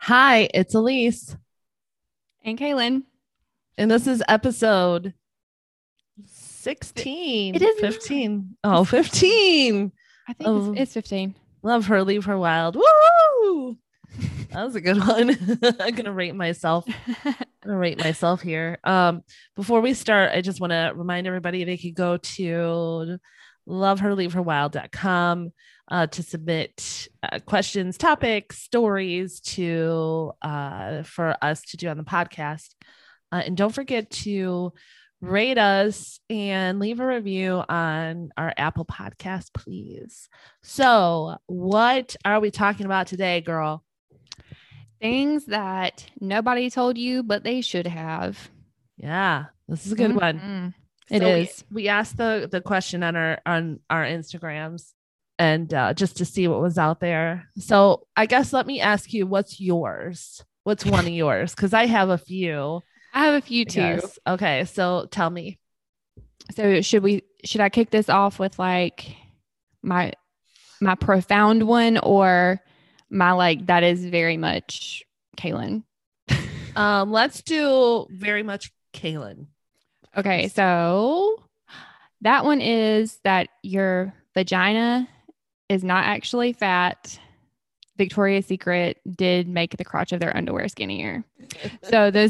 Hi, it's Elise, And Kaylin. and this is episode It 16, is not. 15. Oh, 15 I think of it's 15. Love Her, Leave Her Wild. Woo! That was a good one. I'm gonna rate myself. I'm gonna rate myself here. Before we start, I just want to remind everybody they could go to loveherleaveherwild.com to submit questions, topics, stories to for us to do on the podcast. And don't forget to rate us and leave a review on our Apple podcast, please. So, what are we talking about today, girl? Things that nobody told you, but they should have. Yeah, this is a good one. It So is. we asked the question on our Instagrams and just to see what was out there. So I guess let me ask you, what's yours? What's one of yours? Because I have a few. I have a few too. Okay, so tell me. So should I kick this off with like my profound one, or my like that is very much Kaylin? Let's do very much Kaylin. Okay, so that one is that your vagina is not actually fat. Victoria's Secret did make the crotch of their underwear skinnier. So the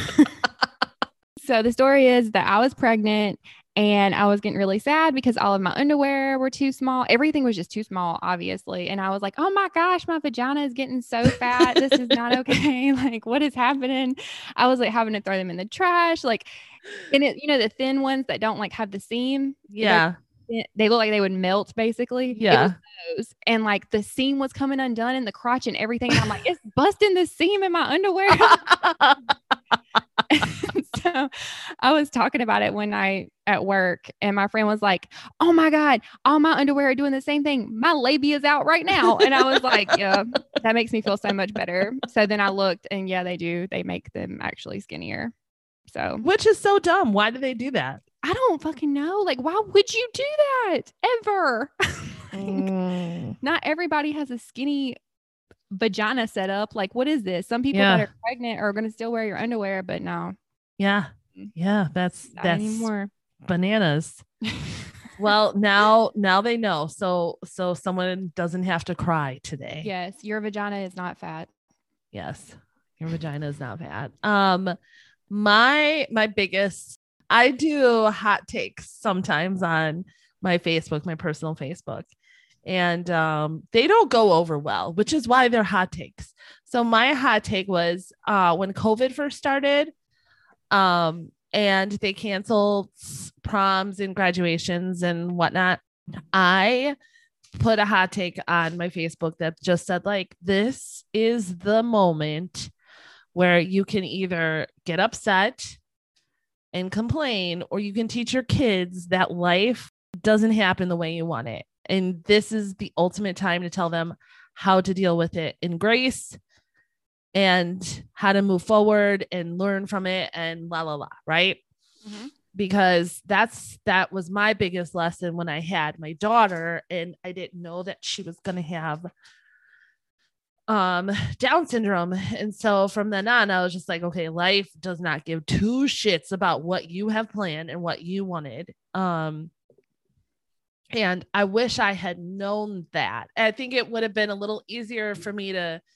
story is that I was pregnant and I was getting really sad because all of my underwear were too small. Everything was just too small, obviously. And I was like, oh my gosh, my vagina is getting so fat. This is not okay. Like, what is happening? I was like having to throw them in the trash. Like, and it, the thin ones that don't like have the seam. Yeah. They look like they would melt basically. Yeah. It was those. And like the seam was coming undone in the crotch and everything. And I'm like, it's busting the seam in my underwear. So I was talking about it one night at work and my friend was like, oh my God, all my underwear are doing the same thing. My labia is out right now. And I was like, yeah, that makes me feel so much better. So then I looked and yeah, they do. They make them actually skinnier. So, which is so dumb. Why do they do that? I don't fucking know. Like, why would you do that ever? Not everybody has a skinny vagina set up. Like, what is this? Some people that are pregnant are going to still wear your underwear, but no. Yeah. That's anymore. Bananas. Well, now they know. So someone doesn't have to cry today. Yes, your vagina is not fat. Yes, your vagina is not fat. My biggest, I do hot takes sometimes on my Facebook, my personal Facebook, and they don't go over well, which is why they're hot takes. So my hot take was when COVID first started, and they canceled proms and graduations and whatnot. I put a hot take on my Facebook that just said, like, this is the moment where you can either get upset and complain, or you can teach your kids that life doesn't happen the way you want it. And this is the ultimate time to tell them how to deal with it in grace and how to move forward and learn from it and la la la, right? Mm-hmm. Because that was my biggest lesson when I had my daughter, and I didn't know that she was going to have Down syndrome. And so from then on, I was just like, okay, life does not give two shits about what you have planned and what you wanted. And I wish I had known that. I think it would have been a little easier for me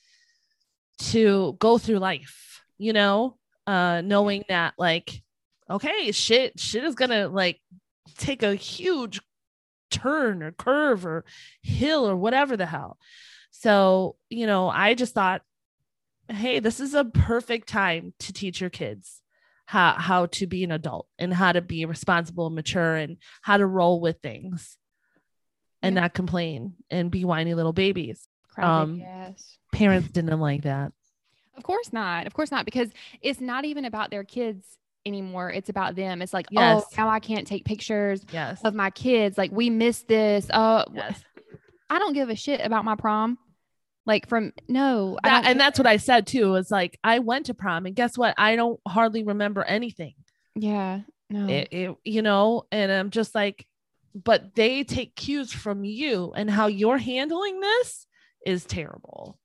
to go through life, knowing that, like, okay, shit is gonna like take a huge turn or curve or hill or whatever the hell. So, I just thought, hey, this is a perfect time to teach your kids how to be an adult and how to be responsible and mature and how to roll with things and not complain and be whiny little babies. Yes. Parents didn't like that. Of course not, because it's not even about their kids anymore. It's about them. It's like, oh, now I can't take pictures of my kids. Like, we missed this. I don't give a shit about my prom. Like, and that's what I said too. Is like, I went to prom and guess what? I don't hardly remember anything. Yeah. No. And I'm just like, but they take cues from you, and how you're handling this is terrible.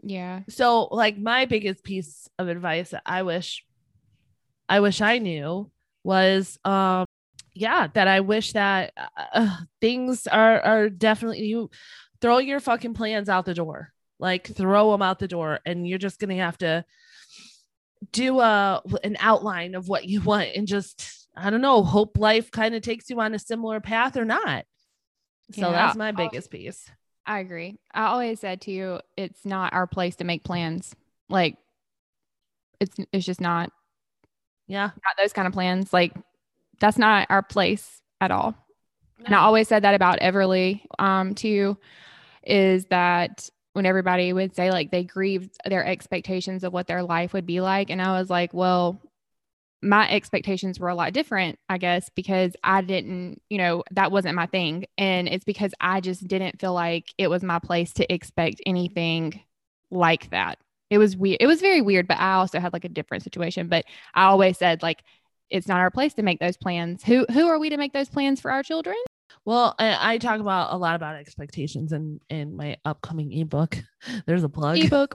Yeah. So like my biggest piece of advice that I wish I knew was yeah, that I wish that things are definitely, you throw your fucking plans out the door. Like throw them out the door, and you're just going to have to do an outline of what you want, and just, I don't know, hope life kind of takes you on a similar path or not. So Yeah, that's my biggest piece. I agree. I always said to you, it's not our place to make plans. Like it's just not Yeah. not those kind of plans. Like that's not our place at all. No. And I always said that about Everly to you, is that when everybody would say like they grieved their expectations of what their life would be like. And I was like, well, my expectations were a lot different, I guess, because I didn't, that wasn't my thing. And it's because I just didn't feel like it was my place to expect anything like that. It was weird. It was very weird, but I also had like a different situation. But I always said like, it's not our place to make those plans. Who are we to make those plans for our children? Well, I talk about a lot about expectations in my upcoming ebook. There's a plug. Ebook.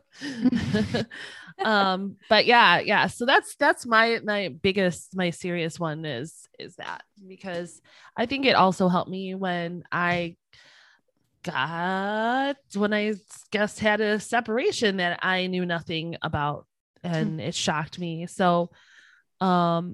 But yeah. So that's my serious one is that, because I think it also helped me when I guess had a separation that I knew nothing about, and it shocked me. So, let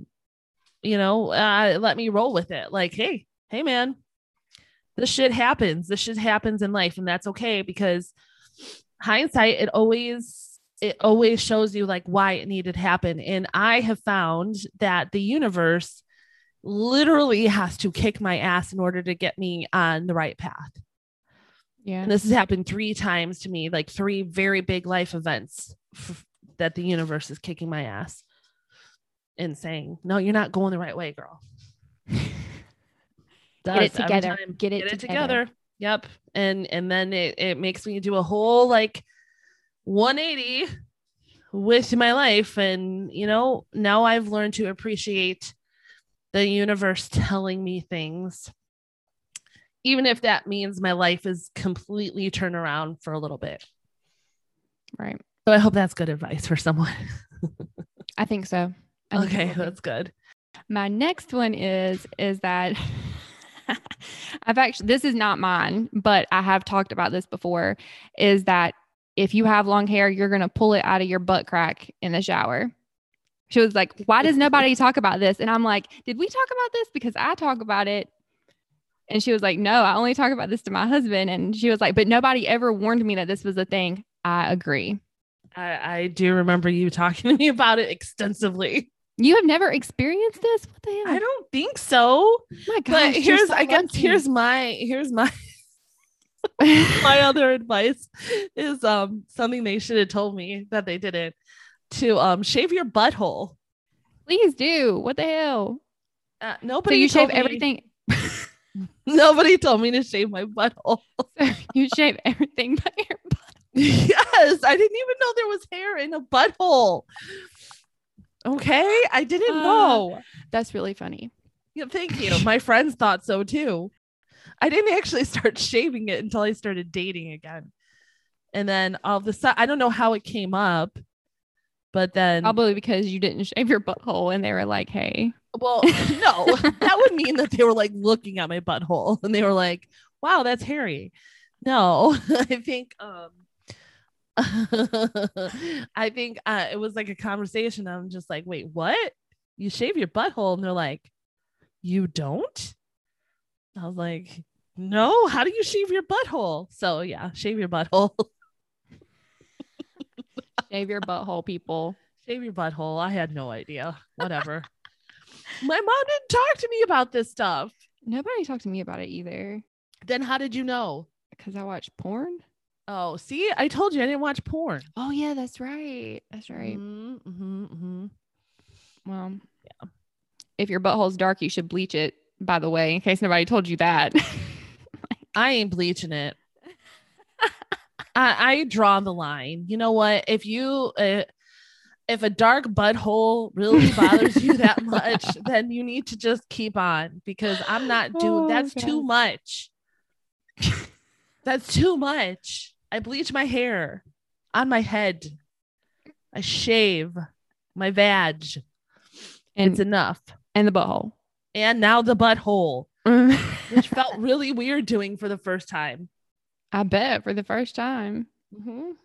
me roll with it. Like, hey, man, this shit happens. This shit happens in life, and that's okay, because hindsight, it always shows you like why it needed to happen. And I have found that the universe literally has to kick my ass in order to get me on the right path. Yeah. And this has happened 3 times to me, like 3 very big life events that the universe is kicking my ass and saying, no, you're not going the right way, girl. Get it together. Get it together. Yep. And then it makes me do a whole like 180 with my life. And, now I've learned to appreciate the universe telling me things, even if that means my life is completely turned around for a little bit. Right. So I hope that's good advice for someone. I think so. Okay, that's good. My next one is that this is not mine, but I have talked about this before, is that if you have long hair, you're going to pull it out of your butt crack in the shower. She was like, why does nobody talk about this? And I'm like, did we talk about this? Because I talk about it. And she was like, no, I only talk about this to my husband. And she was like, but nobody ever warned me that this was a thing. I agree. I do remember you talking to me about it extensively. You have never experienced this? What the hell? I don't think so. My gosh. But here's my my other advice is something they should have told me that they didn't, to shave your butthole. Please do. What the hell? Nobody. So you shave everything. Nobody told me to shave my butthole. So you shave everything but your butthole. Yes, I didn't even know there was hair in a butthole. Okay, I didn't know. That's really funny. Yeah, thank you. My friends thought so too. I didn't actually start shaving it until I started dating again. And then all of a sudden, I don't know how it came up, but then probably because you didn't shave your butthole and they were like, hey. Well, no, that would mean that they were like looking at my butthole and they were like, wow, that's hairy. No, I think it was like a conversation. I'm just like, wait, what? You shave your butthole? And they're like, you don't? I was like, no, how do you shave your butthole? So yeah, shave your butthole. Shave your butthole, people. Shave your butthole. I had no idea. Whatever. My mom didn't talk to me about this stuff. Nobody talked to me about it either. Then how did you know? Because I watch porn. Oh, see, I told you I didn't watch porn. Oh yeah, that's right. That's right. Well, yeah. If your butthole's dark, you should bleach it, by the way, in case nobody told you that. I ain't bleaching it. I draw the line. You know what? If a dark butthole really bothers you that much, then you need to just keep on, because I'm not doing that's God. Too much. That's too much. I bleach my hair. on my head. I shave my vag. And it's enough. And the butthole. And now the butthole, which felt really weird doing for the first time. I bet for the first time. Mm-hmm.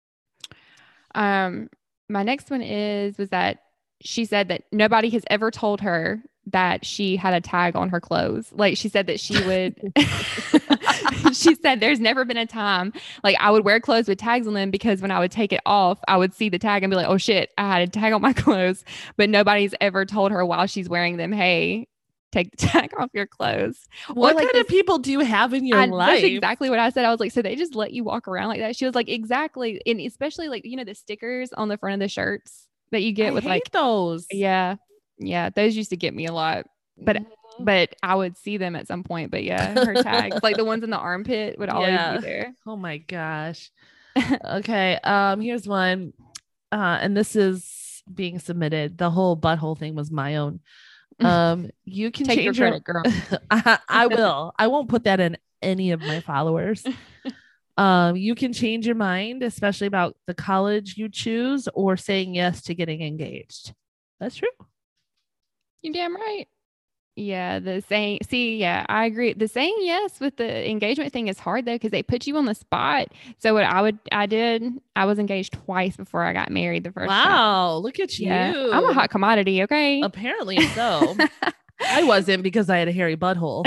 My next one was that she said that nobody has ever told her that she had a tag on her clothes. Like she said that she would, she said there's never been a time like I would wear clothes with tags on them because when I would take it off, I would see the tag and be like, oh shit, I had a tag on my clothes. But nobody's ever told her while she's wearing them, hey, take the tag off your clothes. What kind of people do you have in your life? That's exactly what I said. I was like, so they just let you walk around like that? She was like, exactly. And especially like, the stickers on the front of the shirts that you get with like those. Yeah. Those used to get me a lot, but I would see them at some point. But yeah, her tags, like the ones in the armpit would always be there. Oh my gosh. Okay. Here's one. And this is being submitted. The whole butthole thing was my own. You can take change your credit, girl. I will. I won't put that in any of my followers. You can change your mind, especially about the college you choose or saying yes to getting engaged. That's true. You're damn right. Yeah, I agree. The saying yes with the engagement thing is hard though, because they put you on the spot. So what I was engaged twice before I got married the first time. Wow, look at you. I'm a hot commodity, okay? Apparently so. I wasn't because I had a hairy butthole.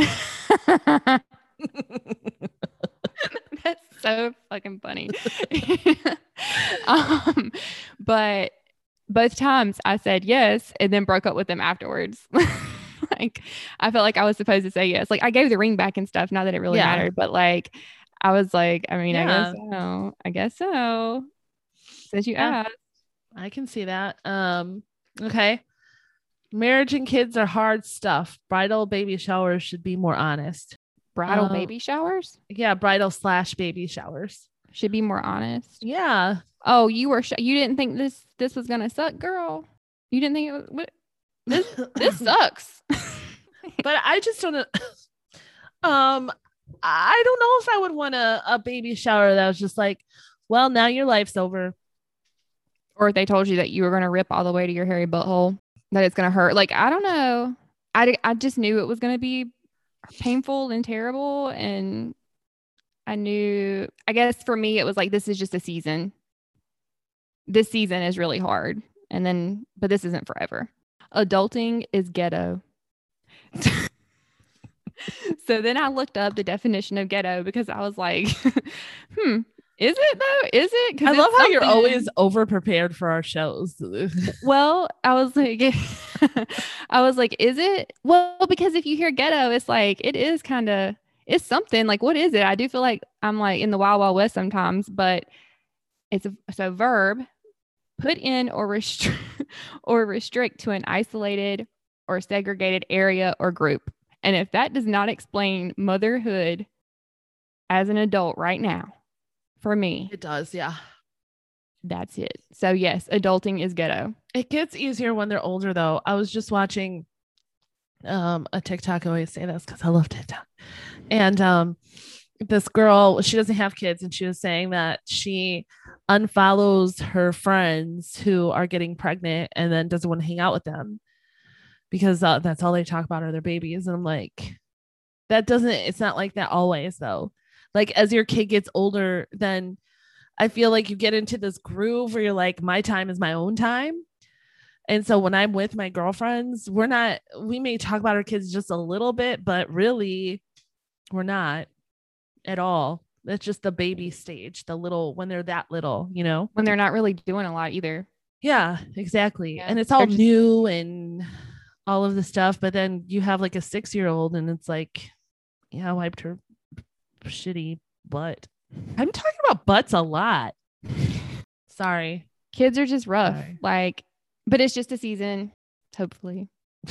That's so fucking funny. But both times I said yes and then broke up with them afterwards. Like I felt like I was supposed to say yes. Like I gave the ring back and stuff, not that it really mattered, but like I was like, I mean, I guess so. Since you asked. I can see that. Okay. Marriage and kids are hard stuff. Bridal baby showers should be more honest. Bridal baby showers? Yeah, bridal/baby showers should be more honest. Yeah. Oh, you didn't think this was gonna suck, girl. You didn't think it was. This sucks. But I just don't. I don't know if I would want a baby shower that was just like, well, now your life's over. Or if they told you that you were gonna rip all the way to your hairy butthole, that it's gonna hurt. Like I don't know. I just knew it was gonna be painful and terrible, and I guess for me it was like, this is just a season. This season is really hard, but this isn't forever. Adulting is ghetto. So then I looked up the definition of ghetto because I was like, is it though? Is it? I love how you're always over prepared for our shows. Well, I was like, is it? Well, because if you hear ghetto, it's like, it is it's something like, what is it? I do feel like I'm like in the Wild Wild West sometimes, but it's a verb, put in or restrict to an isolated or segregated area or group. And if that does not explain motherhood as an adult right now, for me, it does. Yeah. That's it. So yes, adulting is ghetto. It gets easier when they're older though. I was just watching a TikTok. I always say this because I love TikTok. And this girl, she doesn't have kids, and she was saying that she unfollows her friends who are getting pregnant and then doesn't want to hang out with them because that's all they talk about are their babies. And I'm like, it's not like that always though. Like as your kid gets older, then I feel like you get into this groove where you're like, my time is my own time. And so when I'm with my girlfriends, we may talk about our kids just a little bit, but really we're not at all. That's just the baby stage, when they're that little, when they're not really doing a lot either. Yeah, exactly. Yeah. And it's all new and all of the stuff. But then you have like a 6-year-old and it's like, yeah, I wiped her shitty butt. I'm talking about butts a lot. Sorry. Kids are just rough. Sorry. But it's just a season, hopefully.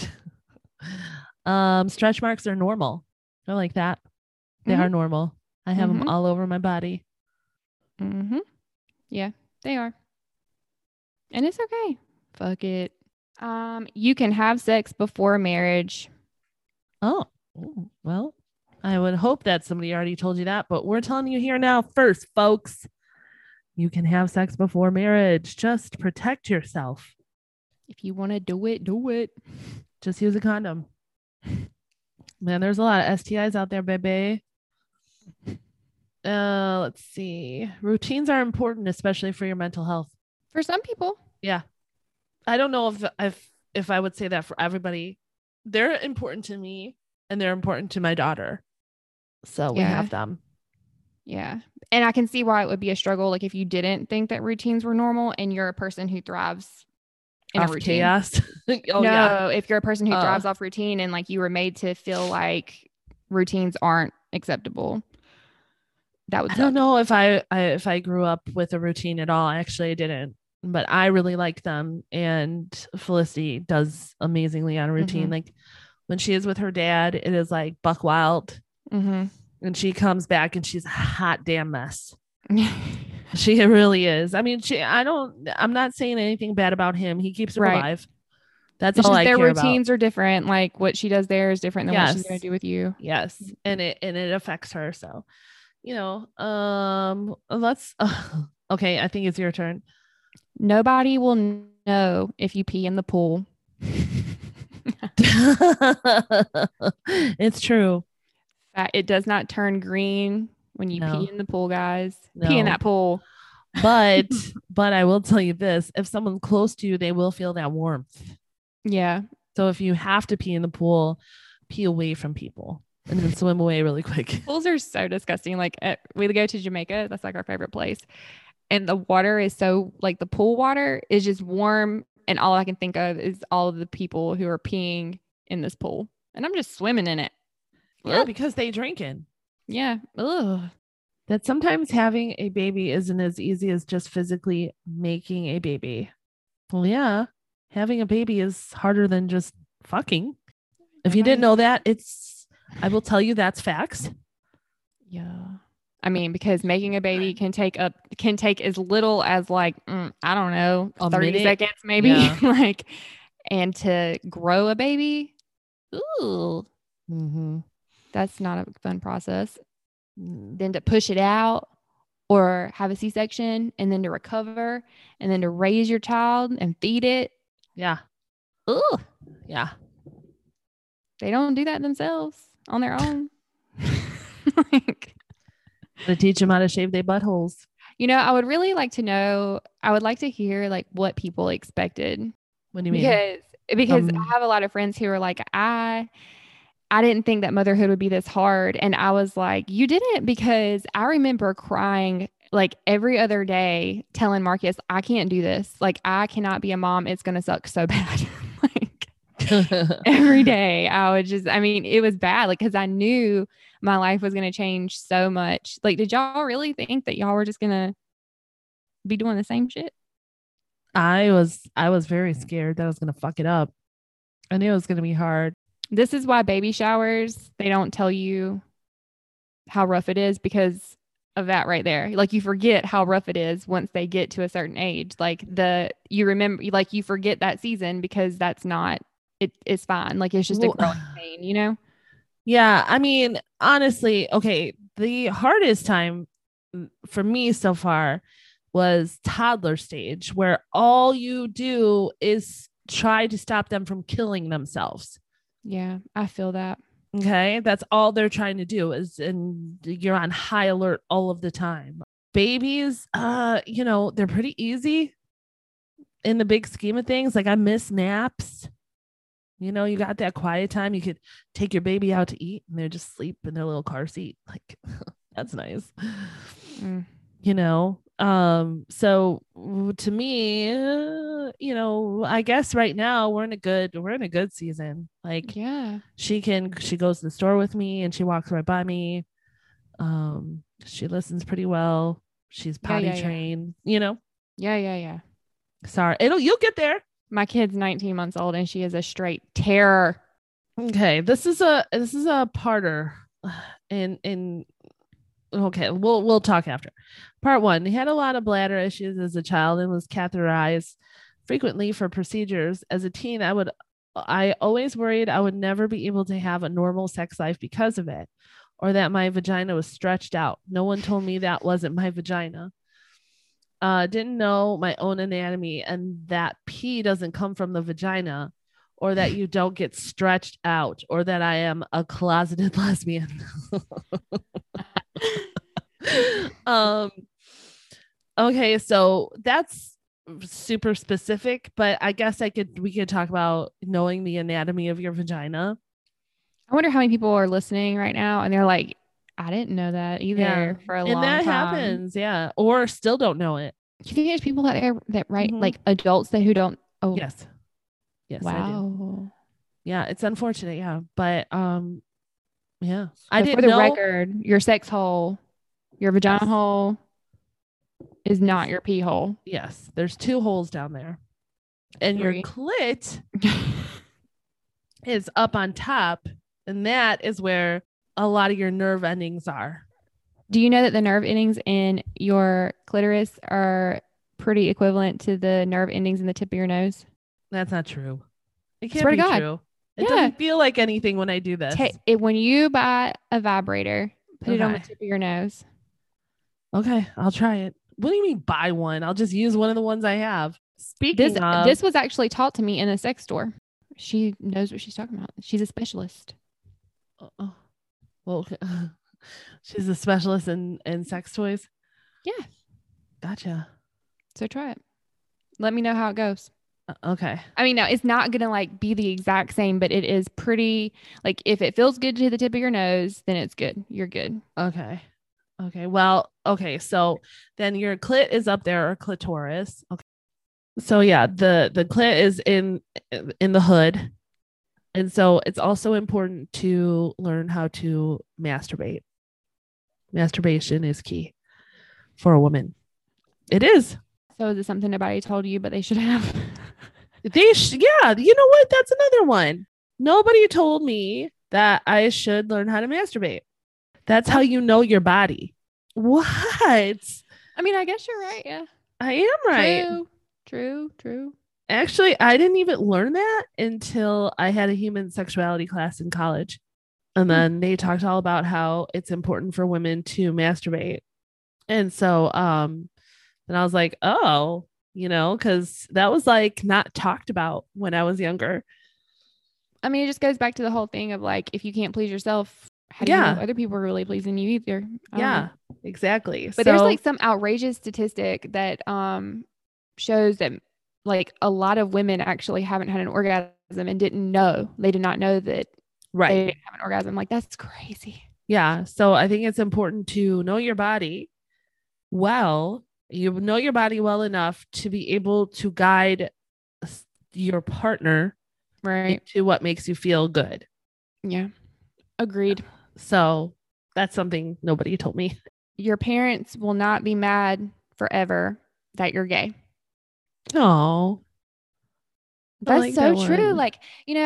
Stretch marks are normal. I like that. They are normal. I have them all over my body. Mm-hmm. Yeah, they are. And it's okay. Fuck it. You can have sex before marriage. Oh, well, I would hope that somebody already told you that, but we're telling you here now first, folks. You can have sex before marriage. Just protect yourself. If you want to do it, do it. Just use a condom. Man, there's a lot of STIs out there, baby. Let's see. Routines are important, especially for your mental health. For some people. Yeah. I don't know if I would say that for everybody. They're important to me and they're important to my daughter. So we have them. Yeah. And I can see why it would be a struggle. Like if you didn't think that routines were normal and you're a person who thrives in off a routine. Chaos. If you're a person who thrives off routine and like you were made to feel like routines aren't acceptable, that would suck. I don't know if I grew up with a routine at all. Actually, I didn't, but I really like them. And Felicity does amazingly on a routine. Mm-hmm. Like when she is with her dad, it is like buck wild. Mm-hmm. And she comes back and she's a hot damn mess. She really is. I mean, I'm not saying anything bad about him. He keeps her alive. That's all I care about. Their routines are different. Like what she does there is different than what she's going to do with you. Yes. And it affects her. So, let's, okay. I think it's your turn. Nobody will know if you pee in the pool. It's true. It does not turn green when you pee in the pool, guys. No. Pee in that pool. But I will tell you this, if someone's close to you, they will feel that warmth. Yeah. So if you have to pee in the pool, pee away from people and then swim away really quick. Pools are so disgusting. Like we go to Jamaica. That's like our favorite place. And the water is so like the pool water is just warm. And all I can think of is all of the people who are peeing in this pool. And I'm just swimming in it. Yeah, because they drinking. Yeah. Ugh. That sometimes having a baby isn't as easy as just physically making a baby. Well, yeah, having a baby is harder than just fucking. If you didn't know that, I will tell you that's facts. Yeah. I mean, because making a baby can take as little as like, I don't know, 30 seconds maybe. Yeah. And to grow a baby, ooh. Mm-hmm. That's not a fun process. Then to push it out or have a C-section and then to recover and then to raise your child and feed it. Yeah. Ooh. Yeah. They don't do that themselves on their own. To teach them how to shave their buttholes. I would really like to know, I would like to hear like what people expected. What do you mean? Because I have a lot of friends who are like, I didn't think that motherhood would be this hard. And I was like, you didn't, because I remember crying like every other day telling Marcus, I can't do this. Like, I cannot be a mom. It's going to suck so bad. Every day it was bad. Like, cause I knew my life was going to change so much. Like, did y'all really think that y'all were just going to be doing the same shit? I was very scared that I was going to fuck it up. I knew it was going to be hard. This is why baby showers, they don't tell you how rough it is because of that right there. Like you forget how rough it is once they get to a certain age. Like you forget that season because that's not, it's fine. Like it's just a growing pain, Yeah. I mean, honestly, okay. The hardest time for me so far was toddler stage where all you do is try to stop them from killing themselves. Yeah, I feel that. Okay. That's all they're trying to do and you're on high alert all of the time. Babies, they're pretty easy in the big scheme of things. Like I miss naps. You got that quiet time. You could take your baby out to eat and they just sleep in their little car seat. Like that's nice. So to me, I guess right now we're in a good season. Like, yeah, she goes to the store with me and she walks right by me. She listens pretty well. She's potty trained, Yeah. Sorry. You'll get there. My kid's 19 months old and she is a straight terror. Okay. This is a parter okay, we'll talk after. Part 1, he had a lot of bladder issues as a child and was catheterized frequently for procedures. As a teen, I always worried I would never be able to have a normal sex life because of it, or that my vagina was stretched out. No one told me that wasn't my vagina. didn't know my own anatomy and that pee doesn't come from the vagina, or that you don't get stretched out, or that I am a closeted lesbian. um okay, so that's super specific, but I guess we could talk about knowing the anatomy of your vagina. I wonder how many people are listening right now and they're like, I didn't know that either for a And long that time. happens, yeah, or still don't know it. Do you think there's people that write Mhm. like adults that who don't? Oh, Yes, I do. wow. Yeah, it's unfortunate, yeah, but yeah, I So for didn't the know. record, your sex hole, your vagina Yes, hole is not it's, your pee hole. yes, there's 2 holes down there, and your 3. clit is up on top, and that is where a lot of your nerve endings are. Do you know that the nerve endings in your clitoris are pretty equivalent to the nerve endings in the tip of your nose? That's not true. It can't Swear to be God. true. It Yeah. doesn't feel like anything when I do this. When you buy a vibrator, put it on the Okay. tip of your nose. Okay, I'll try it. What do you mean buy one? I'll just use one of the ones I have. Speaking of, This was actually taught to me in a sex store. She knows what she's talking about. She's a specialist. well, she's a specialist in sex toys. Yeah. Gotcha. So try it. Let me know how it goes. Okay. I mean, no, it's not going to like be the exact same, but it is pretty like if it feels good to the tip of your nose, then it's good. You're good. Okay. Okay. Well, okay. So then your clit is up there, or clitoris. Okay. So yeah, the clit is in the hood. And so it's also important to learn how to masturbate. Masturbation is key for a woman. It is. So is it something nobody told you, but they should have? Yeah, you know what? That's another one. Nobody told me that I should learn how to masturbate. That's how you know your body. What? I mean, I guess you're right. Yeah. I am right. True. Actually, I didn't even learn that until I had a human sexuality class in college. And then they talked all about how it's important for women to masturbate. And so then I was like, oh, because that was like not talked about when I was younger. I mean, it just goes back to the whole thing of like, if you can't please yourself, how do you know other people are really pleasing you either? Yeah, exactly. But there's like some outrageous statistic that shows that like a lot of women actually haven't had an orgasm and didn't know. They did not know that they didn't have an orgasm. Like, that's crazy. Yeah. So I think it's important to know your body well. You know your body well enough to be able to guide your partner to what makes you feel good. Yeah. Agreed. So that's something nobody told me. Your parents will not be mad forever that you're gay. Oh, that's like so true. Like,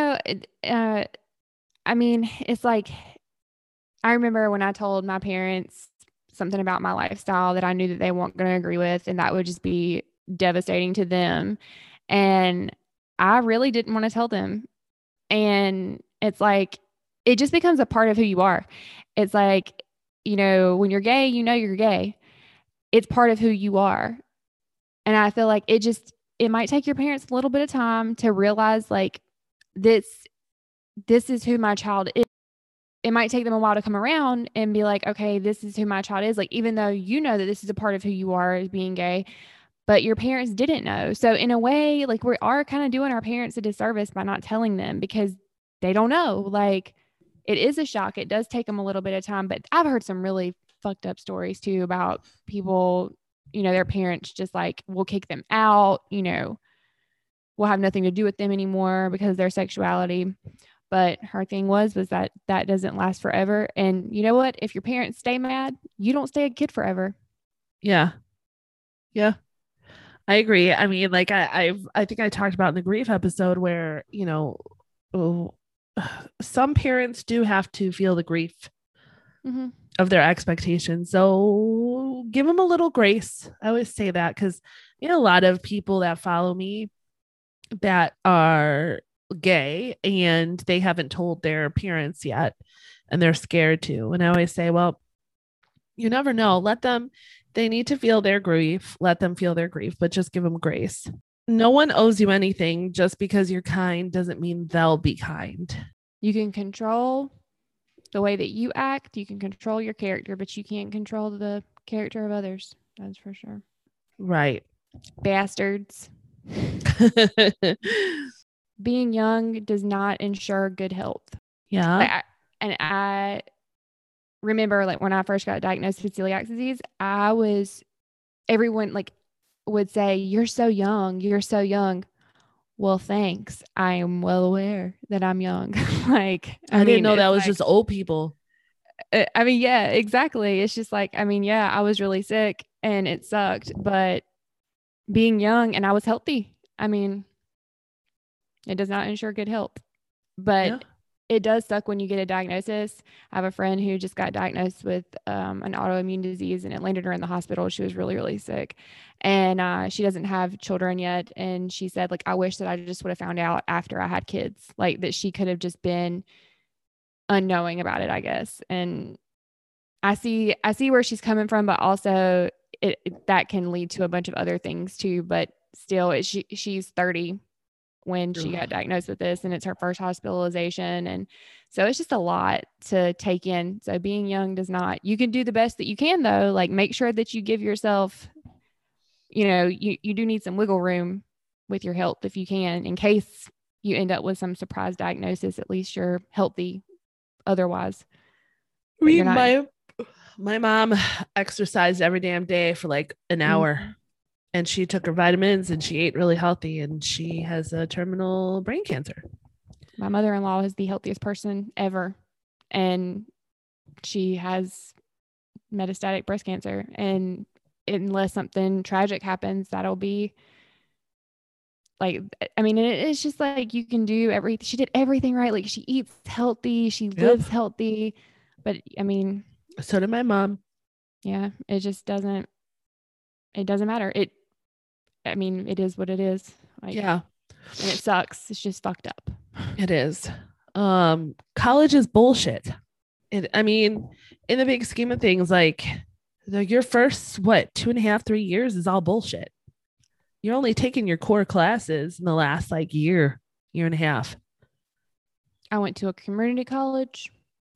I mean, it's like, I remember when I told my parents something about my lifestyle that I knew that they weren't going to agree with, and that would just be devastating to them. And I really didn't want to tell them. And it's like, it just becomes a part of who you are. It's like, when you're gay, you're gay. It's part of who you are. And I feel like it might take your parents a little bit of time to realize like this is who my child is. It might take them a while to come around and be like, okay, this is who my child is. Like, even though you know that this is a part of who you are as being gay, but your parents didn't know. So in a way, like, we are kind of doing our parents a disservice by not telling them because they don't know. Like, it is a shock. It does take them a little bit of time, but I've heard some really fucked up stories too about people, their parents just like will kick them out, will have nothing to do with them anymore because of their sexuality. But her thing was that doesn't last forever. And you know what? If your parents stay mad, you don't stay a kid forever. Yeah. Yeah. I agree. I mean, like I think I talked about in the grief episode where, some parents do have to feel the grief of their expectations. So give them a little grace. I always say that because, a lot of people that follow me that are gay and they haven't told their parents yet and they're scared to. And I always say, well, you never know. Let them They need to feel their grief. Let them feel their grief, but just give them grace. No one owes you anything. Just because you're kind doesn't mean they'll be kind. You can control the way that you act. You can control your character, but you can't control the character of others. That's for sure. Right. Bastards. Being young does not ensure good health. Yeah. I remember like when I first got diagnosed with celiac disease, everyone like would say, "You're so young. You're so young." Well, thanks. I am well aware that I'm young. Like, I didn't know that was just old people. I mean, yeah, exactly. It's just like, I mean, yeah, I was really sick and it sucked, but being young and I was healthy. I mean, it does not ensure good health, but it does suck when you get a diagnosis. I have a friend who just got diagnosed with an autoimmune disease and it landed her in the hospital. She was really, really sick and she doesn't have children yet. And she said, like, I wish that I just would have found out after I had kids, like that she could have just been unknowing about it, I guess. And I see where she's coming from, but also that can lead to a bunch of other things too. But still, she's 30 when she got diagnosed with this, and it's her first hospitalization. And so it's just a lot to take in. So being young you can do the best that you can though. Like make sure that you give yourself, you do need some wiggle room with your health if you can, in case you end up with some surprise diagnosis, at least you're healthy otherwise. My mom exercised every damn day for like an hour. And she took her vitamins and she ate really healthy and she has a terminal brain cancer. My mother-in-law is the healthiest person ever. And she has metastatic breast cancer. And unless something tragic happens, that'll be like, I mean, it's just like you can do everything. She did everything right. Like she eats healthy. She lives healthy. But I mean. So did my mom. Yeah. It just doesn't matter. I mean, it is what it is. Like, yeah. And it sucks. It's just fucked up. It is. College is bullshit. I mean, in the big scheme of things, like your first, 2.5, 3 years is all bullshit. You're only taking your core classes in the last like year and a half. I went to a community college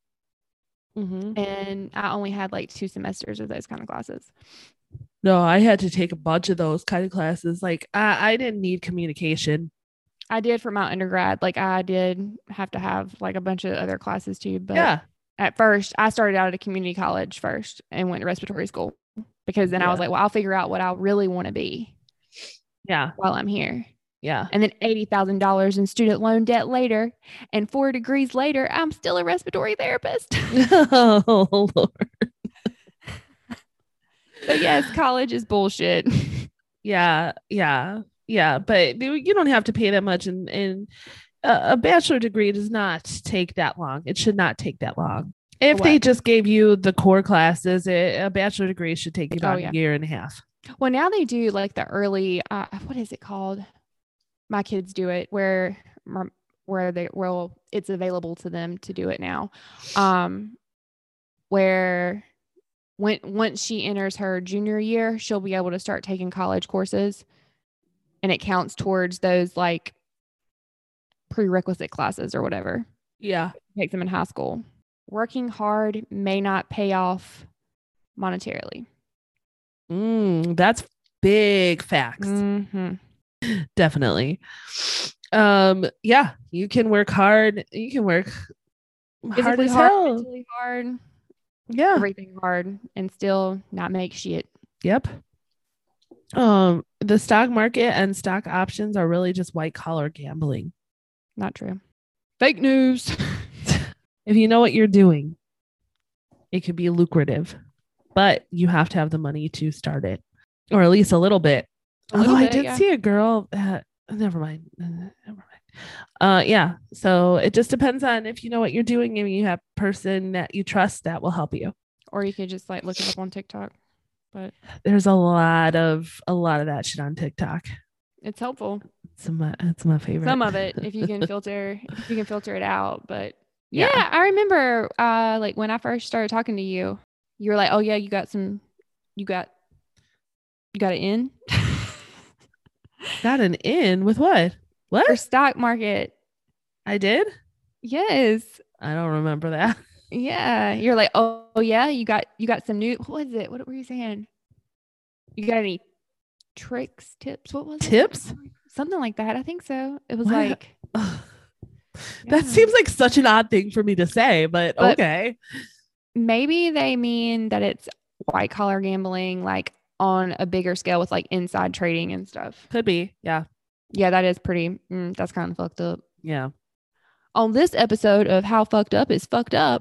and I only had like 2 semesters of those kind of classes. No, I had to take a bunch of those kind of classes. Like I didn't need communication. I did for my undergrad. Like I did have to have like a bunch of other classes too. But at first I started out at a community college first and went to respiratory school because then I was like, well, I'll figure out what I really want to be. Yeah. While I'm here. Yeah. And then $80,000 in student loan debt later and 4 degrees later, I'm still a respiratory therapist. Oh, Lord. But yes, college is bullshit. Yeah. But you don't have to pay that much. And a bachelor degree does not take that long. It should not take that long. If they just gave you the core classes, a bachelor degree should take you about a year and a half. Well, now they do like the early, what is it called? My kids do it where it's available to them to do it now. Where once she enters her junior year, she'll be able to start taking college courses and it counts towards those like prerequisite classes or whatever. Yeah. Takes them in high school. Working hard may not pay off monetarily. That's big facts. Definitely. Yeah, you can work hard. You can work hard as hell. Mentally hard. Yeah. Everything hard and still not make shit. Yep. The stock market and stock options are really just white collar gambling. Not true. Fake news. If you know what you're doing, it could be lucrative, but you have to have the money to start it, or at least a little bit. I did see a girl. Never mind. Yeah. So it just depends on if you know what you're doing and you have a person that you trust that will help you. Or you could just like look it up on TikTok. But there's a lot of that shit on TikTok. It's helpful. It's my favorite. Some of it, if you can filter it out. But yeah, I remember like when I first started talking to you, you were like, oh yeah, you got You got it in Got an in with what? for What? stock market. I did? Yes. I don't remember that. Yeah. You're like, oh yeah, you got some new, what was it? What were you saying? You got any tricks, tips? What was it? Tips? Something like that. I think so. It was What? like, Ugh. yeah. That seems like such an odd thing for me to say, but okay. Maybe they mean that it's white collar gambling, like on a bigger scale with like inside trading and stuff. Could be. Yeah. Yeah, that is pretty, that's kind of fucked up. Yeah. On this episode of How Fucked Up is Fucked Up,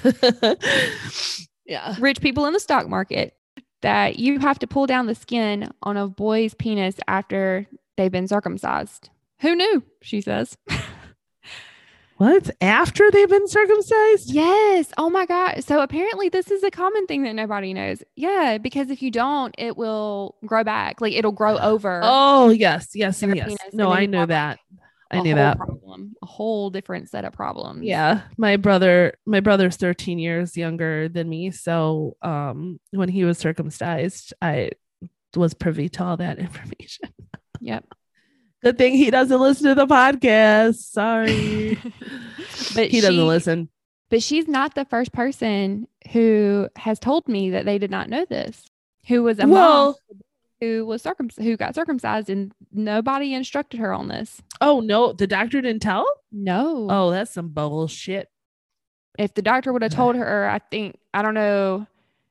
Yeah. rich people in the stock market, that you have to pull down the skin on a boy's penis after they've been circumcised. Who knew? She says. What? After they've been circumcised? Yes. Oh my God. So apparently this is a common thing that nobody knows. Yeah. Because if you don't, it will grow back. Like it'll grow over. Oh, yes. Yes. their And yes. penis, No, and then I you knew have, that. I a knew whole that. problem, a whole different set of problems. Yeah. My brother's 13 years younger than me. So when he was circumcised, I was privy to all that information. Yep. Good thing he doesn't listen to the podcast. Sorry. But he doesn't listen. But she's not the first person who has told me that they did not know this. Who was a mom who got circumcised, and nobody instructed her on this. Oh no, the doctor didn't tell? No. Oh, that's some bullshit. If the doctor would have told her, I don't know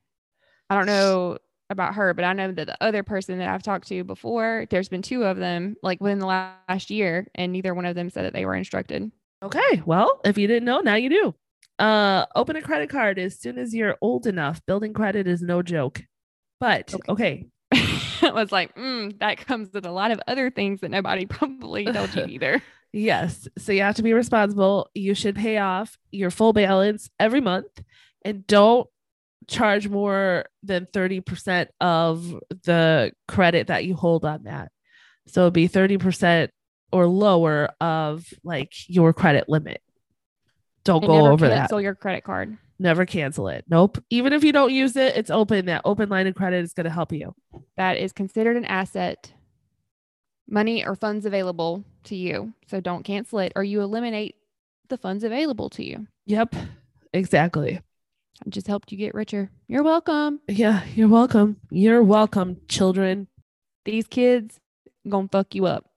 about her, but I know that the other person that I've talked to before, there's been 2 of them like within the last year, and neither one of them said that they were instructed. Okay, well, if you didn't know, now you do. Open a credit card as soon as you're old enough. Building credit is no joke. But okay. I was like, that comes with a lot of other things that nobody probably told you either. Yes. So you have to be responsible. You should pay off your full balance every month, and don't charge more than 30% of the credit that you hold on that. So it'd be 30% or lower of like your credit limit. Don't go over that. Cancel your credit card. Never cancel it. Nope. Even if you don't use it, it's open. That open line of credit is going to help you. That is considered an asset. Money or funds available to you. So don't cancel it, or you eliminate the funds available to you. Yep. Exactly. I just helped you get richer. You're welcome. Yeah, you're welcome. You're welcome, children. These kids gonna fuck you up.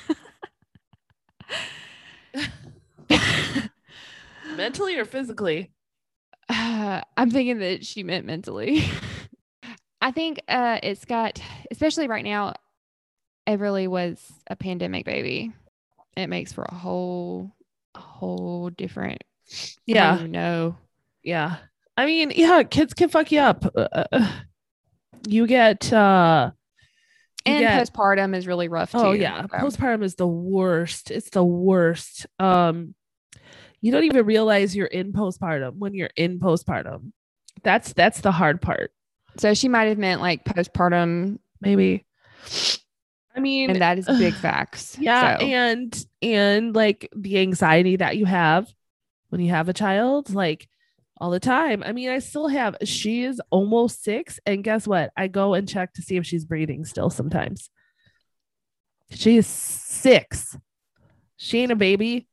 Mentally or physically? I'm thinking that she meant mentally. I think it's got, especially right now, Everly was a pandemic baby. It makes for a whole different. Yeah. I don't even know. Yeah. I mean, yeah, kids can fuck you up. You get postpartum is really rough too. Oh yeah, so. Postpartum is the worst. It's the worst. You don't even realize you're in postpartum when you're in postpartum. That's the hard part. So she might have meant like postpartum, maybe. I mean, and that is big facts. Yeah, so. and like the anxiety that you have when you have a child, like all the time. I mean, I still have. She is almost 6, and guess what? I go and check to see if she's breathing still. Sometimes she is 6. She ain't a baby.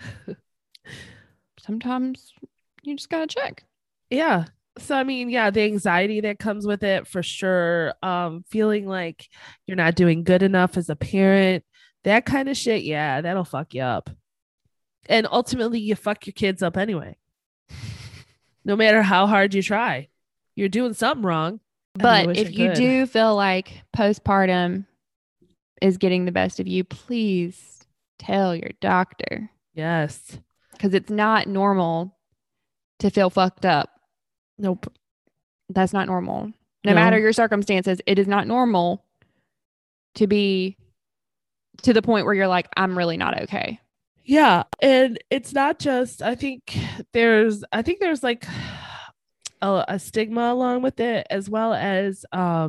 Sometimes you just gotta check. Yeah. So I mean, yeah, the anxiety that comes with it for sure. Feeling like you're not doing good enough as a parent, that kind of shit. Yeah, that'll fuck you up. And ultimately, you fuck your kids up anyway. No matter how hard you try, you're doing something wrong. But if you do feel like postpartum is getting the best of you, please tell your doctor. Yes. Because it's not normal to feel fucked up. Nope. That's not normal. No matter your circumstances, it is not normal to be to the point where you're like, I'm really not okay. Yeah. And it's not just, I think there's like a stigma along with it, as well as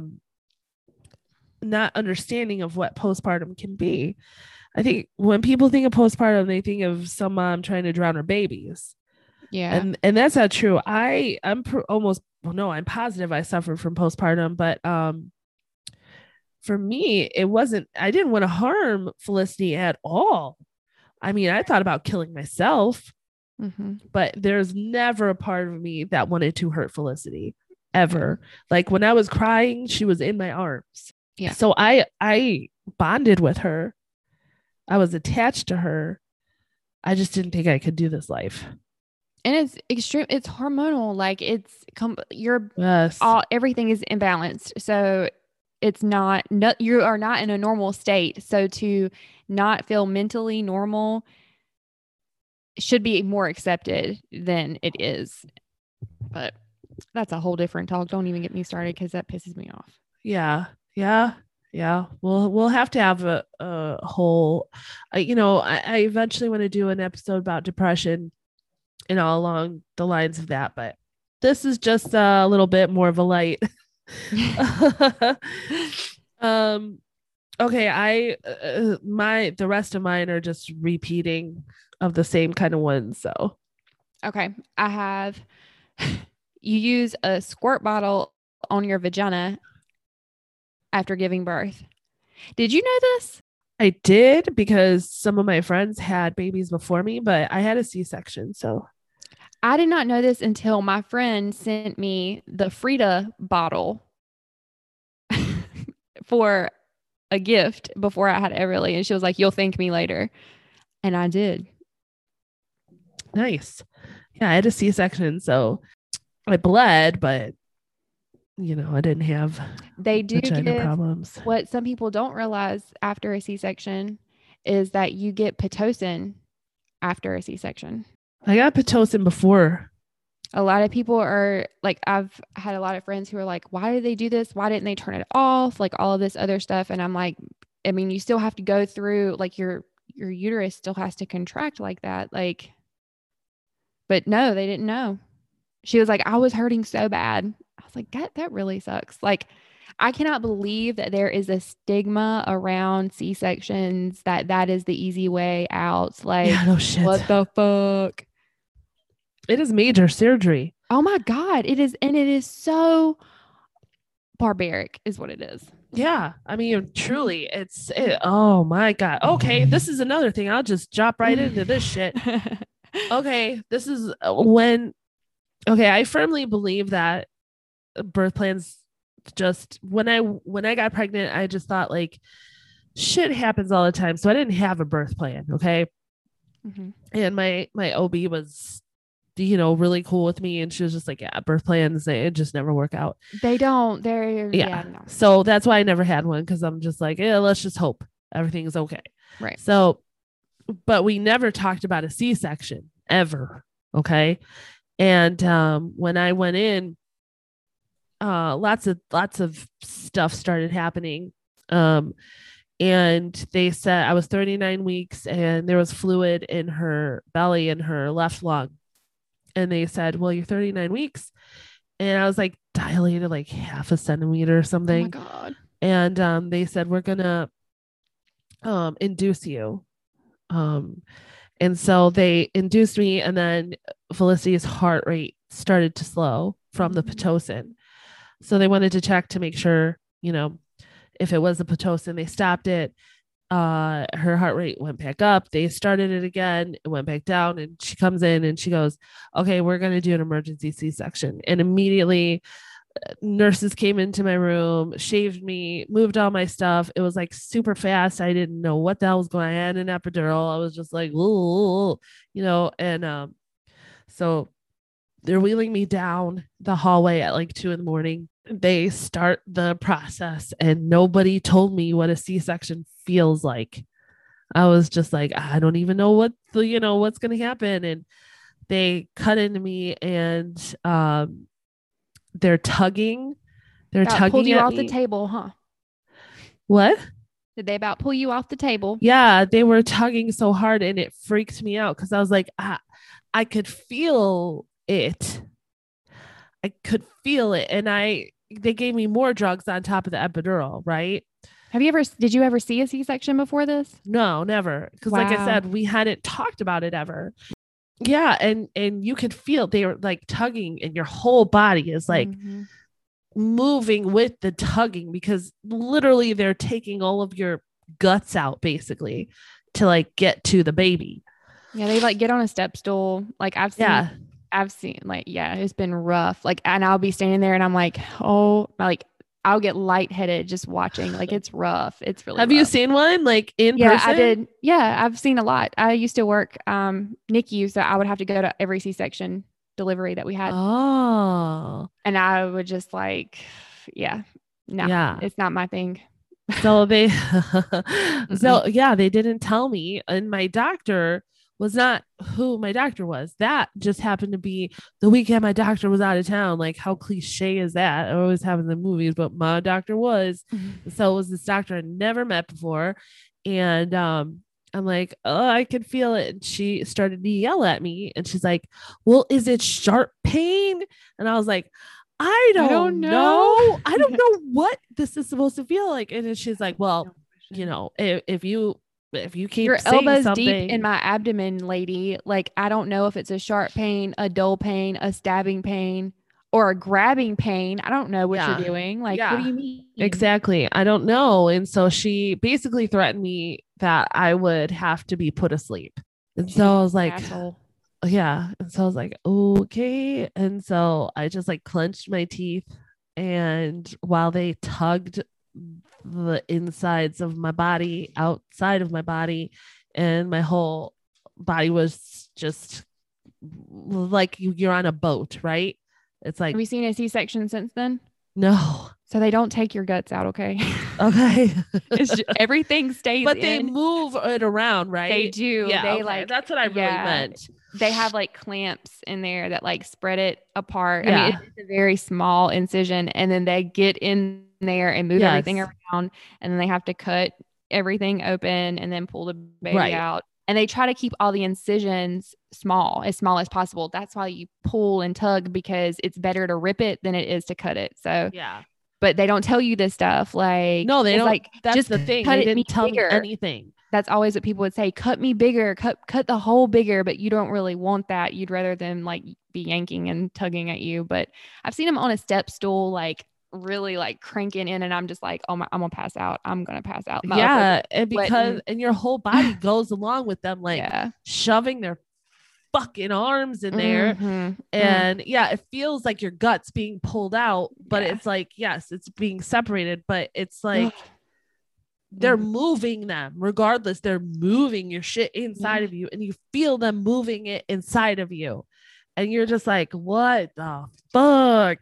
not understanding of what postpartum can be. I think when people think of postpartum, they think of some mom trying to drown her babies. Yeah. And that's not true. I'm positive I suffered from postpartum, but for me, I didn't want to harm Felicity at all. I mean, I thought about killing myself, but there's never a part of me that wanted to hurt Felicity ever. Like when I was crying, she was in my arms. Yeah. So I bonded with her. I was attached to her. I just didn't think I could do this life. And it's extreme. It's hormonal. Like everything is imbalanced. So it's not, you are not in a normal state. So to not feel mentally normal should be more accepted than it is. But that's a whole different talk. Don't even get me started because that pisses me off. Yeah. We'll have to have a whole, I eventually want to do an episode about depression and all along the lines of that, but this is just a little bit more of a light. Okay. The rest of mine are just repeating of the same kind of ones. So, okay. I have, you use a squirt bottle on your vagina after giving birth. Did you know this? I did because some of my friends had babies before me, but I had a C-section. So I did not know this until my friend sent me the Frida bottle for a gift before I had Everly. And she was like, you'll thank me later. And I did. Nice. Yeah, I had a C-section. So I bled, but I didn't have vagina problems. What some people don't realize after a C-section is that you get Pitocin after a C-section. I got Pitocin before. A lot of people are like, I've had a lot of friends who are like, why did they do this? Why didn't they turn it off? Like all of this other stuff. And I'm like, I mean, you still have to go through, like your uterus still has to contract like that. Like, but no, they didn't know. She was like, I was hurting so bad. I was like, that really sucks. Like, I cannot believe that there is a stigma around C-sections that is the easy way out. Like, yeah, no shit. What the fuck? It is major surgery. Oh my God. It is. And it is so barbaric is what it is. Yeah. I mean, truly oh my God. Okay. This is another thing. I'll just jump right into this shit. Okay. This is I firmly believe that birth plans, just when I got pregnant, I just thought like shit happens all the time. So I didn't have a birth plan. Okay. And my OB was, really cool with me. And she was just like, yeah, birth plans, it just never work out. They don't. Yeah. No. So that's why I never had one. Cause I'm just like, yeah, let's just hope everything's okay. Right. So, but we never talked about a C-section ever. Okay. And when I went in, lots of stuff started happening. And they said I was 39 weeks and there was fluid in her belly in her left lung. And they said, well, you're 39 weeks. And I was like dilated like half a centimeter or something. Oh my God. And they said, we're going to induce you. And so they induced me, and then Felicity's heart rate started to slow from the Pitocin. So they wanted to check to make sure, if it was the Pitocin, they stopped it. Her heart rate went back up. They started it again. It went back down, and she comes in and she goes, okay, we're going to do an emergency C-section. And immediately nurses came into my room, shaved me, moved all my stuff. It was like super fast. I didn't know what the hell was going on. I had an epidural. I was just like, ooh, and so they're wheeling me down the hallway at like 2 a.m. They start the process, and nobody told me what a C-section feels like. I was just like, I don't even know what's going to happen. And they cut into me, and they're tugging. They're tugging pulled you at off me. the table, huh? What? Did they about pull you off the table? Yeah, they were tugging so hard, and it freaked me out because I was like, I could feel it. I could feel it. And they gave me more drugs on top of the epidural, right? Did you ever see a C-section before this? No, never. Because like I said, we hadn't talked about it ever. Yeah. And you could feel they were like tugging, and your whole body is like moving with the tugging, because literally they're taking all of your guts out basically to like get to the baby. Yeah, they like get on a step stool. Like I've seen like, yeah, it's been rough. Like, and I'll be standing there and I'm like, oh, like I'll get lightheaded just watching. Like it's rough. It's really Have you rough. seen one like in Yeah, person? I did. Yeah, I've seen a lot. I used to work NICU, so I would have to go to every C-section delivery that we had. Oh, And I would just like, yeah, no, yeah. it's not my thing. So they, so yeah, they didn't tell me. And my doctor was not who my doctor was. That just happened to be the weekend my doctor was out of town. Like, how cliche is that? I always have in the movies, but my doctor was. So it was this doctor I never met before. And I'm like, oh, I can feel it. And she started to yell at me. And she's like, well, is it sharp pain? And I was like, I don't know. I don't know what this is supposed to feel like. And then she's like, well, you know, if you keep your saying elbows something, deep in my abdomen, lady, like I don't know if it's a sharp pain, a dull pain, a stabbing pain, or a grabbing pain. I don't know what you're doing. Like, what do you mean? Exactly. I don't know. And so she basically threatened me that I would have to be put asleep. And so I was like, asshole. Yeah. And so I was like, okay. And so I just like clenched my teeth. And while they tugged the insides of my body outside of my body, and my whole body was just like you're on a boat, right? It's like, have you seen a C-section since then? no. So they don't take your guts out, okay? Okay. It's just, everything stays but in. they move it around, right? They do. Yeah, they okay. like, that's what I really meant. They have like clamps in there that like spread it apart. I mean, it's a very small incision, and then they get in there and move everything around, and then they have to cut everything open and then pull the baby out. And they try to keep all the incisions small as possible. That's why you pull and tug, because it's better to rip it than it is to cut it. So yeah. But they don't tell you this stuff. Like, no, they don't. Like, that's just the thing. Cut they it didn't tell bigger. me anything. That's always what people would say. Cut me bigger, cut the hole bigger, but you don't really want that. You'd rather them like be yanking and tugging at you. But I've seen them on a step stool, like really like cranking in, and I'm just like, oh my, I'm gonna pass out. I'm gonna pass out. And because and your whole body goes along with them, like shoving their fucking arms in there. And it feels like your guts being pulled out, but it's like, yes, it's being separated, but it's like they're moving them regardless. They're moving your shit inside of you, and you feel them moving it inside of you, and you're just like, what the fuck?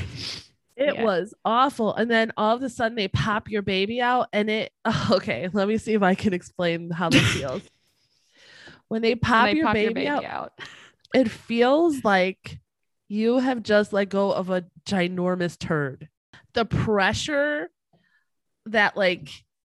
It was awful. And then all of a sudden they pop your baby out, and okay, let me see if I can explain how this feels. When they pop your baby out, it feels like you have just let go of a ginormous turd. The pressure that like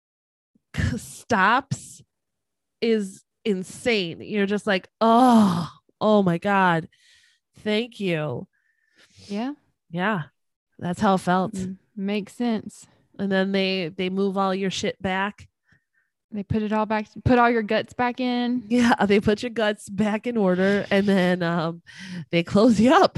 stops is insane. You're just like, oh my God. Thank you. Yeah. Yeah. That's how it felt. Makes sense. And then they move all your shit back. They put it all back, put all your guts back in. Yeah, they put your guts back in order, and then they close you up.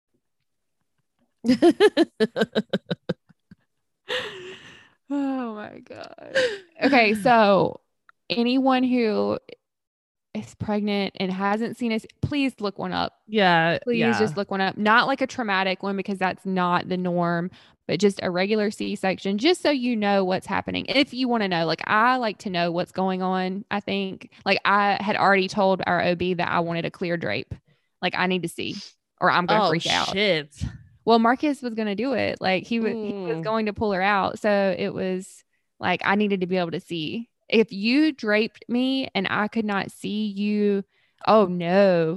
Oh my God. Okay, so anyone who is pregnant and hasn't seen us, please look one up. Yeah. Please just look one up. Not like a traumatic one, because that's not the norm, but just a regular C-section, just so you know what's happening. If you want to know, like, I like to know what's going on. I think, like, I had already told our OB that I wanted a clear drape. Like, I need to see, or I'm going to freak out. Shit. Well, Marcus was going to do it. Like, he was going to pull her out. So it was like, I needed to be able to see. If you draped me and I could not see you, oh no.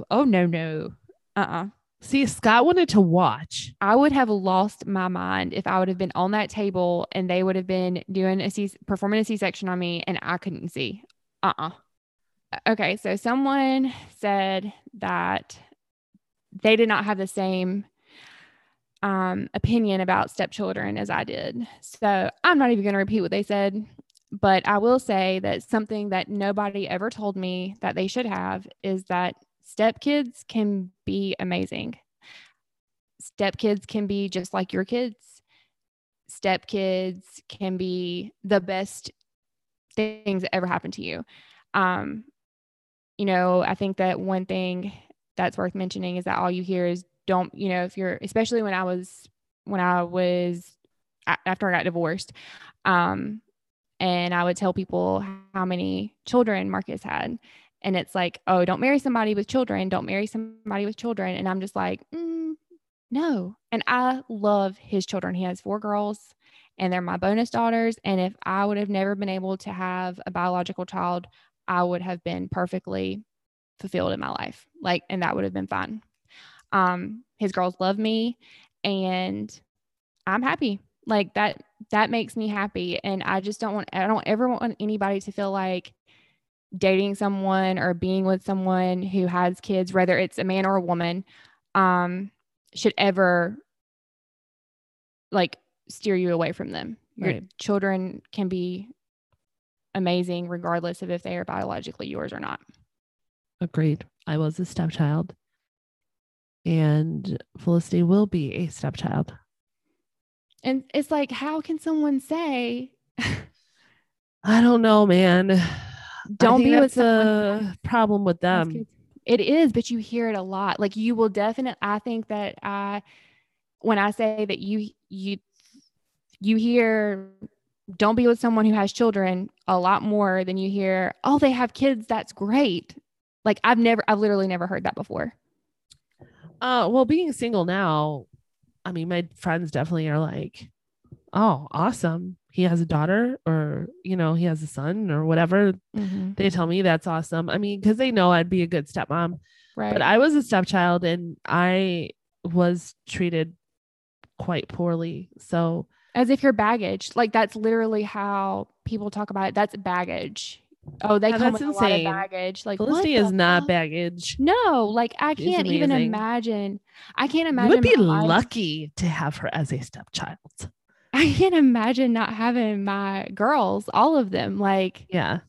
See, Scott wanted to watch. I would have lost my mind if I would have been on that table and they would have been performing a C-section on me and I couldn't see. Okay, so someone said that they did not have the same opinion about stepchildren as I did. So I'm not even going to repeat what they said, but I will say that something that nobody ever told me that they should have is that stepkids can be amazing. Stepkids can be just like your kids. stepkids can be the best things that ever happened to you. You know, I think that one thing that's worth mentioning is that all you hear is don't, you know, if you're, especially when I was after I got divorced, and I would tell people how many children Marcus had. And it's like, oh, don't marry somebody with children. Don't marry somebody with children. And I'm just like, no. And I love his children. He has 4 girls and they're my bonus daughters. And if I would have never been able to have a biological child, I would have been perfectly fulfilled in my life. Like, and that would have been fine. His girls love me and I'm happy. Like that makes me happy. And I don't ever want anybody to feel like dating someone or being with someone who has kids, whether it's a man or a woman, should ever like steer you away from them. Right. Your children can be amazing regardless of if they are biologically yours or not. Agreed. I was a stepchild and Felicity will be a stepchild. And it's like, how can someone say, I don't know, man. Don't be with a problem with them. It is, but you hear it a lot. Like you will definitely, I think that when I say that you hear, don't be with someone who has children a lot more than you hear, oh, they have kids. That's great. Like I've literally never heard that before. Well, being single now, I mean, my friends definitely are like, oh, awesome. He has a daughter or, you know, he has a son or whatever. Mm-hmm. They tell me that's awesome. I mean, because they know I'd be a good stepmom. Right. But I was a stepchild and I was treated quite poorly. So as if you're baggage. Like that's literally how people talk about it. That's baggage. Oh, they come with a lot of baggage. Like Felicity is not baggage. No, like I can't even imagine. You would be lucky to have her as a stepchild. I can't imagine not having my girls, all of them. Like, yeah.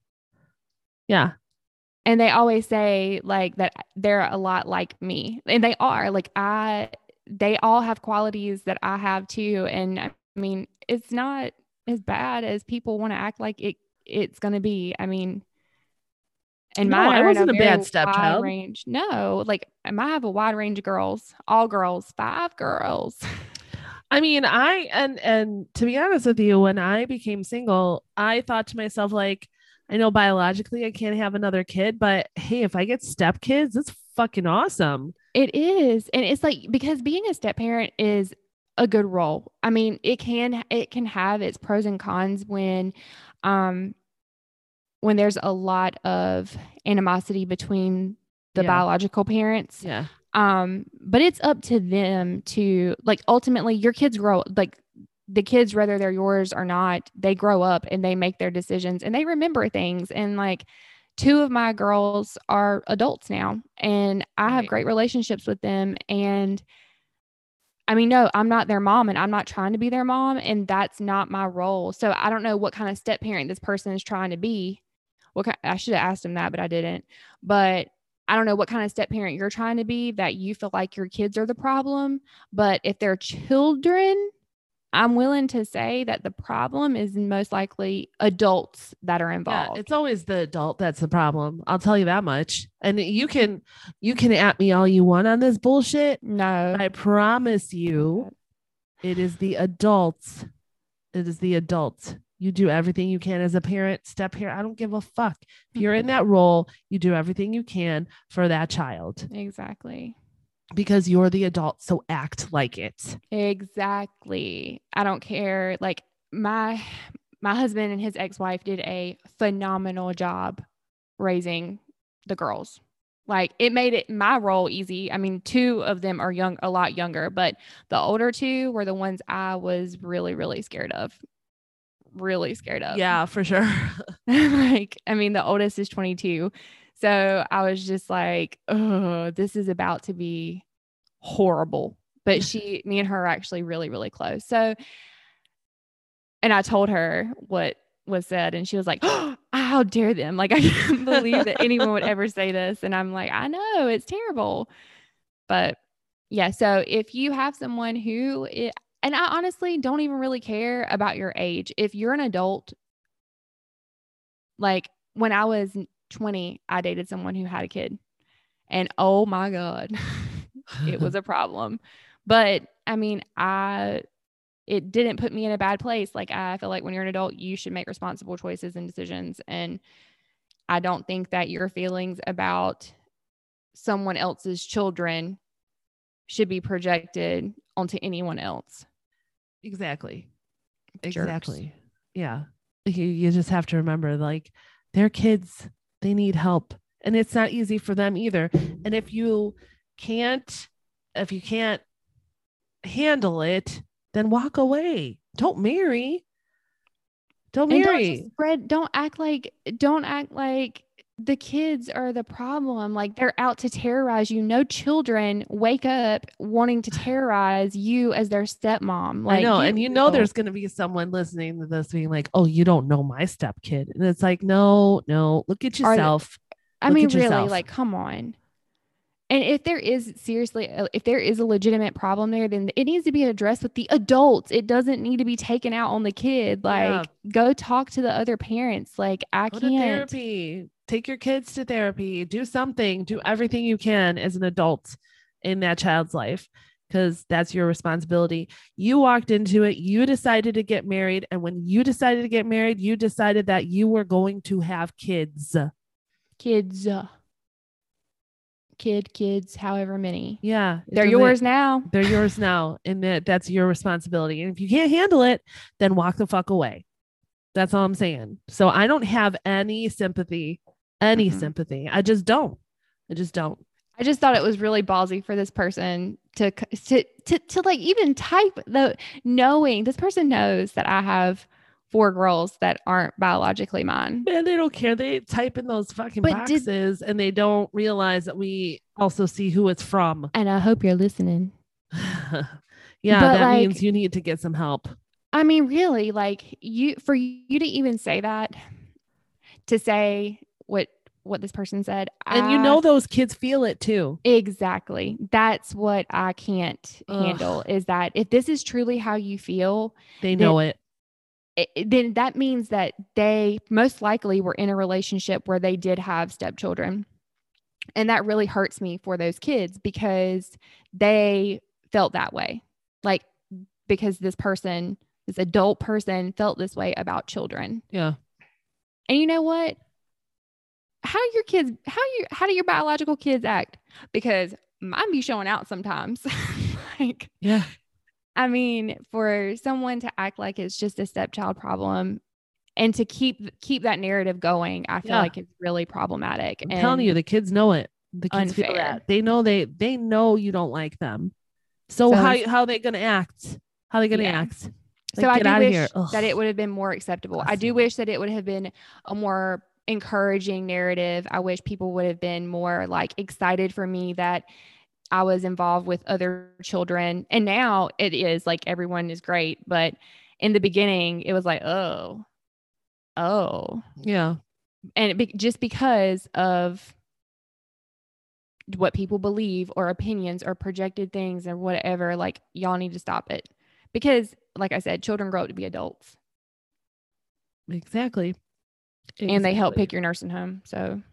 And they always say like that they're a lot like me, and they are. Like they all have qualities that I have too. And I mean, it's not as bad as people want to act like it's going to be. I mean, and no, I wasn't a bad stepchild. Range. No, like I have a wide range of girls, all girls, 5 girls. I mean, and to be honest with you, when I became single, I thought to myself, like, I know biologically I can't have another kid, but hey, if I get stepkids, that's fucking awesome. It is. And it's like, because being a step parent is a good role. I mean, it can have its pros and cons when there's a lot of animosity between the biological parents. Yeah. But it's up to them to, like, ultimately your kids grow, like the kids, whether they're yours or not, they grow up and they make their decisions and they remember things. And like 2 of my girls are adults now and I have great relationships with them. And I mean, no, I'm not their mom and I'm not trying to be their mom, and that's not my role. So I don't know what kind of step parent this person is trying to be. I should have asked him that, but I didn't. But I don't know what kind of step parent you're trying to be that you feel like your kids are the problem. But if they're children, I'm willing to say that the problem is most likely adults that are involved. Yeah, it's always the adult that's the problem. I'll tell you that much. And you can at me all you want on this bullshit. No, I promise you, it is the adults. It is the adults. You do everything you can as a parent, step parent. I don't give a fuck. If you're in that role, you do everything you can for that child. Exactly. Because you're the adult, so act like it. Exactly. I don't care. Like my husband and his ex-wife did a phenomenal job raising the girls. Like it made it my role easy. I mean, 2 of them are a lot younger, but the older 2 were the ones I was really, really scared of. Yeah, for sure. Like, I mean, the oldest is 22. So I was just like, oh, this is about to be horrible. But me and her are actually really, really close. So, and I told her what was said and she was like, oh, how dare them? Like, I can't believe that anyone would ever say this. And I'm like, I know it's terrible. But yeah. So if you have someone who And I honestly don't even really care about your age. If you're an adult, like when I was 20, I dated someone who had a kid. And oh my God, it was a problem. But I mean, it didn't put me in a bad place. Like, I feel like when you're an adult, you should make responsible choices and decisions. And I don't think that your feelings about someone else's children should be projected onto anyone else. Exactly. Jerks. Exactly. Yeah. You just have to remember, like, they're kids, they need help, and it's not easy for them either. And if you can't handle it, then walk away. Don't marry. Don't And marry. don't act like the kids are the problem. Like, they're out to terrorize you. No children wake up wanting to terrorize you as their stepmom. Like, I know. And real. there's going to be someone listening to this being like, oh, you don't know my stepkid. And it's like, no, look at yourself. Really, like, come on. And if there is a legitimate problem there, then it needs to be addressed with the adults. It doesn't need to be taken out on the kid. Like, go talk to the other parents. Like, I Go can't. to therapy. Take your kids to therapy. Do something. Do everything you can as an adult in that child's life, because that's your responsibility. You walked into it. You decided to get married. And when you decided to get married, you decided that you were going to have kids. Kids, however many. Yeah. They're yours now. They're yours now. And that's your responsibility. And if you can't handle it, then walk the fuck away. That's all I'm saying. So I don't have any sympathy. I just don't. I just thought it was really ballsy for this person to like even type knowing this person knows that I have 4 girls that aren't biologically mine. Man, they don't care. They type in those fucking boxes and they don't realize that we also see who it's from. And I hope you're listening. Yeah, but that means you need to get some help. I mean, really, like, for you to even say that, to say what this person said. And those kids feel it too. Exactly. That's what I can't handle, is that if this is truly how you feel, they know it. Then that means that they most likely were in a relationship where they did have stepchildren. And that really hurts me for those kids, because they felt that way. Like, because this adult person felt this way about children. Yeah. And you know what? How do your biological kids act? Because mine be showing out sometimes. Like, yeah. I mean, for someone to act like it's just a stepchild problem and to keep that narrative going, I feel like it's really problematic. I'm telling you, the kids know it. The kids unfair. Feel that. They know you don't like them. So how are they going to act? How are they going to act? Like, so I do wish that it would have been more acceptable. I do wish that it would have been a more encouraging narrative. I wish people would have been more like excited for me that I was involved with other children. And now it is like everyone is great. But in the beginning, it was like, oh. Yeah. And just because of what people believe or opinions or projected things or whatever, like, y'all need to stop it. Because, like I said, children grow up to be adults. Exactly. And they help pick your nursing home. So.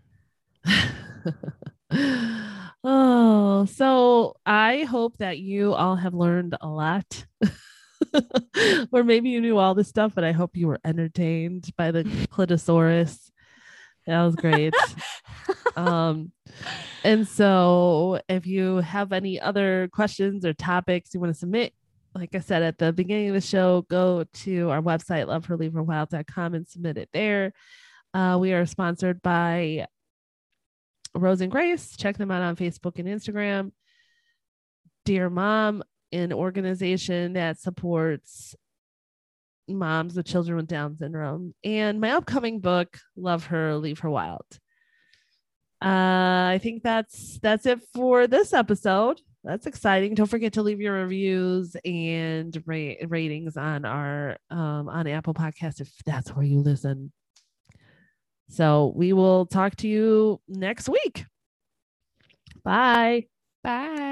Oh, so I hope that you all have learned a lot. Or maybe you knew all this stuff, but I hope you were entertained by the Clitosaurus. That was great. And so if you have any other questions or topics you want to submit, like I said at the beginning of the show, go to our website, loveherleaveherwild.com, and submit it there. We are sponsored by Rose and Grace. Check them out on Facebook and Instagram. Dear Mom, an organization that supports moms with children with Down syndrome. And my upcoming book, Love Her, Leave Her Wild. I think that's it for this episode. That's exciting. Don't forget to leave your reviews and ratings on our on Apple Podcasts if that's where you listen. So we will talk to you next week. Bye. Bye.